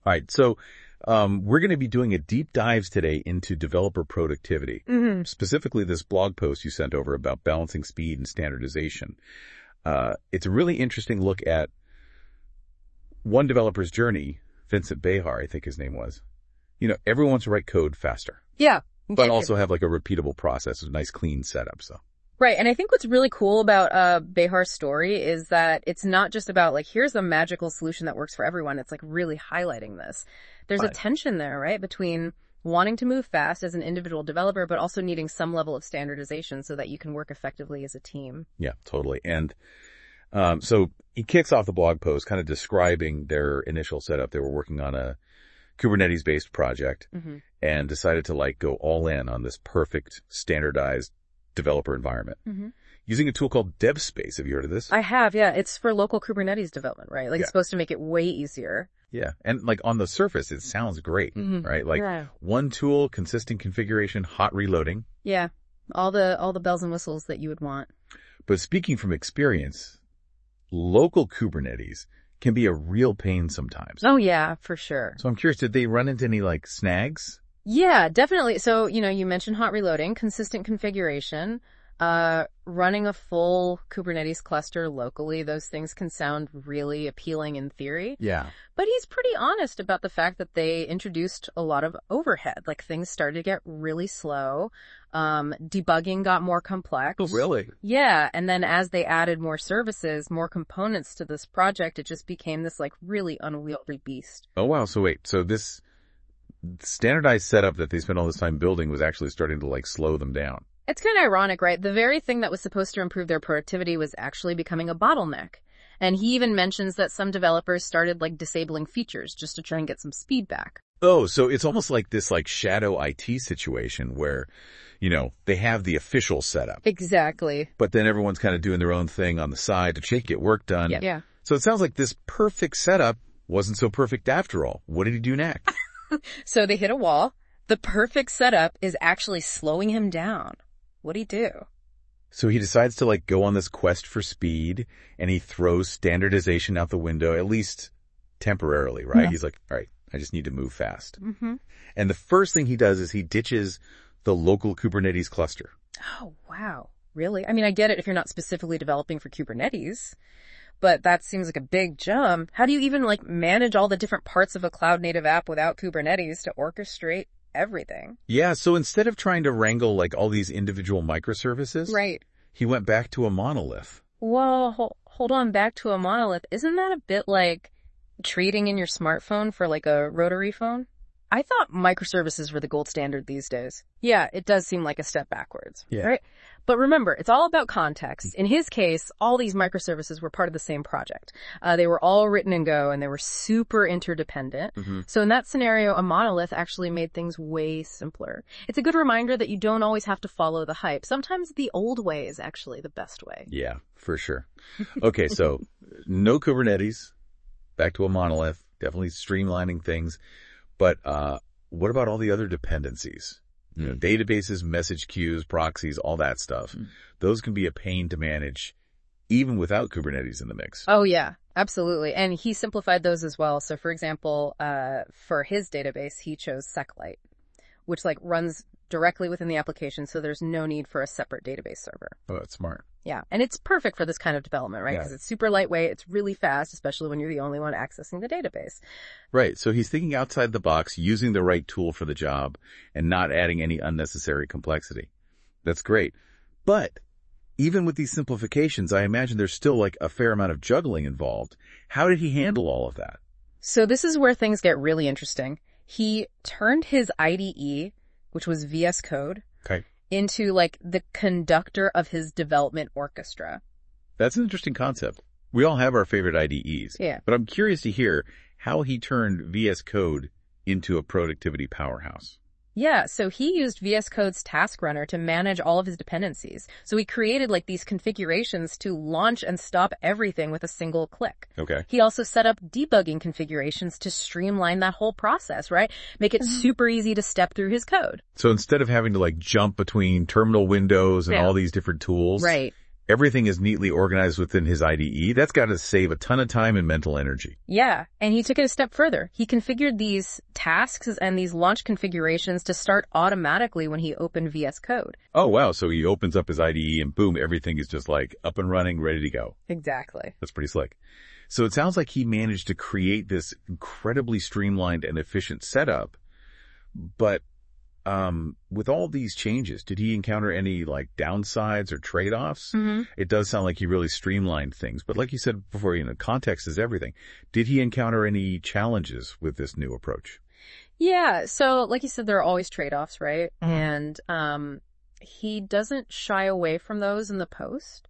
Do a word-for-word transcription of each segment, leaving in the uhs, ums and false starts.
All right. So um, we're going to be doing a deep dives today into developer productivity, Mm-hmm. specifically this blog post you sent over about balancing speed and standardization. Uh, it's a really interesting look at one developer's journey, Vincent Behar, I think his name was. You know, everyone wants to write code faster. Yeah. But also have like a repeatable process, a nice clean setup. So. Right. And I think what's really cool about uh Behar's story is that it's not just about like, here's a magical solution that works for everyone. It's like really highlighting this. There's Right. a tension there, right? Between wanting to move fast as an individual developer, but also needing some level of standardization so that you can work effectively as a team. Yeah, totally. And um, so he kicks off the blog post kind of describing their initial setup. They were working on a Kubernetes-based project Mm-hmm. and decided to like go all in on this perfect standardized developer environment Mm-hmm. using a tool called DevSpace. Have you heard of this? I have, yeah. It's for local Kubernetes development, right? Like Yeah. it's supposed to make it way easier. Yeah. And like on the surface, it sounds great, Mhm. right? Like Yeah. one tool, consistent configuration, hot reloading. Yeah. All the, all the bells and whistles that you would want. But speaking from experience, local Kubernetes can be a real pain sometimes. Oh yeah, for sure. So I'm curious, did they run into any like snags? Yeah, definitely. So, you know, you mentioned hot reloading, consistent configuration, uh, running a full Kubernetes cluster locally. Those things can sound really appealing in theory, Yeah. but he's pretty honest about the fact that they introduced a lot of overhead. Like things started to get really slow. Um, debugging got more complex. Oh, really? Yeah. And then as they added more services, more components to this project, it just became this like really unwieldy beast. Oh, wow. So wait, so this standardized setup that they spent all this time building was actually starting to like slow them down. It's kind of ironic, right? The very thing that was supposed to improve their productivity was actually becoming a bottleneck. And he even mentions that some developers started like disabling features just to try and get some speed back. Oh, so it's almost like this like shadow I T situation where, you know, they have the official setup, Exactly. but then everyone's kind of doing their own thing on the side to try to get work done. Yeah. yeah. So it sounds like this perfect setup wasn't so perfect after all. What did he do next? So they hit a wall. The perfect setup is actually slowing him down. What'd he do? So he decides to like go on this quest for speed and he throws standardization out the window, at least temporarily, right? Yeah. He's like, all right, I just need to move fast. Mm-hmm. And the first thing he does is he ditches the local Kubernetes cluster. Oh, wow. Really? I mean, I get it if you're not specifically developing for Kubernetes, but that seems like a big jump. How do you even like manage all the different parts of a cloud native app without Kubernetes to orchestrate everything? Yeah, so instead of trying to wrangle like all these individual microservices, Right. he went back to a monolith. Well, hold, hold on, back to a monolith. Isn't that a bit like trading in your smartphone for like a rotary phone? I thought microservices were the gold standard these days. Yeah, it does seem like a step backwards, Yeah. right? But remember, it's all about context. In his case, all these microservices were part of the same project. Uh, they were all written in Go and they were super interdependent. Mm-hmm. So in that scenario, a monolith actually made things way simpler. It's a good reminder that you don't always have to follow the hype. Sometimes the old way is actually the best way. Yeah, for sure. Okay, so no Kubernetes, back to a monolith, definitely streamlining things. But uh what about all the other dependencies? You know, databases, message queues, proxies, all that stuff. Mm. Those can be a pain to manage even without Kubernetes in the mix. Oh yeah, absolutely. And he simplified those as well. So for example, uh, for his database, he chose SQLite, which like runs directly within the application. So there's no need for a separate database server. Oh, that's smart. Yeah. And it's perfect for this kind of development, right? Yeah. Because it's super lightweight. It's really fast, especially when you're the only one accessing the database. Right. So he's thinking outside the box, using the right tool for the job and not adding any unnecessary complexity. That's great. But even with these simplifications, I imagine there's still like a fair amount of juggling involved. How did he handle all of that? So this is where things get really interesting. He turned his I D E, which was V S Code, Okay. into like the conductor of his development orchestra. That's an interesting concept. We all have our favorite I D Es. Yeah. But I'm curious to hear how he turned V S Code into a productivity powerhouse. Yeah, so he used V S Code's task runner to manage all of his dependencies. So he created like these configurations to launch and stop everything with a single click. Okay. He also set up debugging configurations to streamline that whole process, right? Make it super easy to step through his code. So instead of having to like jump between terminal windows and Yeah. all these different tools, Right. everything is neatly organized within his I D E. That's got to save a ton of time and mental energy. Yeah, and he took it a step further. He configured these tasks and these launch configurations to start automatically when he opened V S Code. Oh, wow. So he opens up his I D E and boom, everything is just like up and running, ready to go. Exactly. That's pretty slick. So it sounds like he managed to create this incredibly streamlined and efficient setup. But um, with all these changes, did he encounter any like downsides or trade-offs? Mm-hmm. It does sound like he really streamlined things. But like you said before, you know, context is everything. Did he encounter any challenges with this new approach? Yeah. So like you said, there are always trade-offs, right? Mm-hmm. And um, he doesn't shy away from those in the post.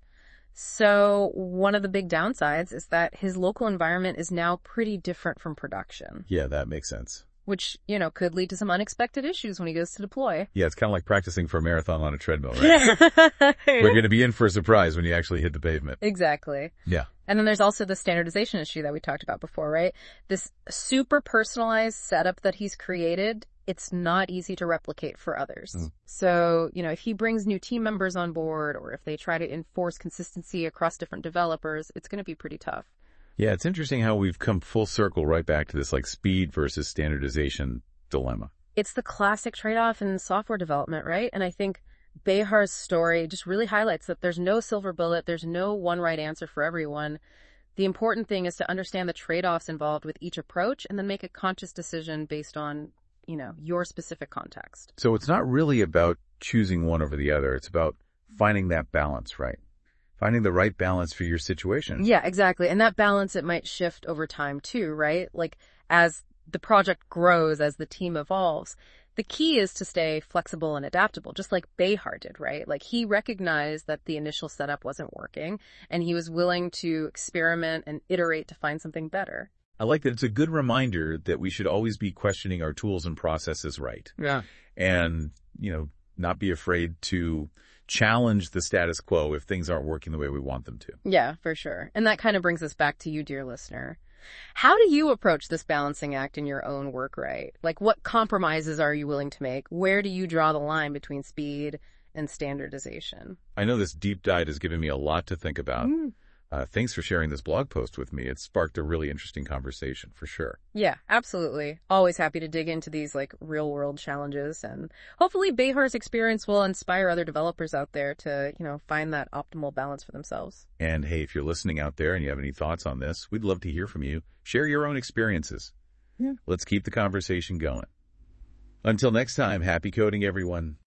So one of the big downsides is that his local environment is now pretty different from production. Yeah, that makes sense. Which, you know, could lead to some unexpected issues when he goes to deploy. Yeah, it's kind of like practicing for a marathon on a treadmill, right? We're going to be in for a surprise when you actually hit the pavement. Exactly. Yeah. And then there's also the standardization issue that we talked about before, right? This super personalized setup that he's created, it's not easy to replicate for others. Mm. So, you know, if he brings new team members on board or if they try to enforce consistency across different developers, it's going to be pretty tough. Yeah, it's interesting how we've come full circle right back to this like speed versus standardization dilemma. It's the classic trade-off in software development, right? And I think Behar's story just really highlights that there's no silver bullet, there's no one right answer for everyone. The important thing is to understand the trade-offs involved with each approach and then make a conscious decision based on, you know, your specific context. So it's not really about choosing one over the other. It's about finding that balance, right? Finding the right balance for your situation. Yeah, exactly. And that balance, it might shift over time too, right? Like as the project grows, as the team evolves, the key is to stay flexible and adaptable, just like Behar did, right? Like he recognized that the initial setup wasn't working and he was willing to experiment and iterate to find something better. I like that it's a good reminder that we should always be questioning our tools and processes right. Yeah. And, you know, not be afraid to challenge the status quo if things aren't working the way we want them to. Yeah, for sure. And that kind of brings us back to you, dear listener. How do you approach this balancing act in your own work, right? Like what compromises are you willing to make? Where do you draw the line between speed and standardization? I know this deep dive has given me a lot to think about. Mm. Uh, thanks for sharing this blog post with me. It sparked a really interesting conversation for sure. Yeah, absolutely. Always happy to dig into these like real world challenges, and hopefully Behar's experience will inspire other developers out there to, you know, find that optimal balance for themselves. And hey, if you're listening out there and you have any thoughts on this, we'd love to hear from you. Share your own experiences. Yeah. Let's keep the conversation going. Until next time, happy coding, everyone.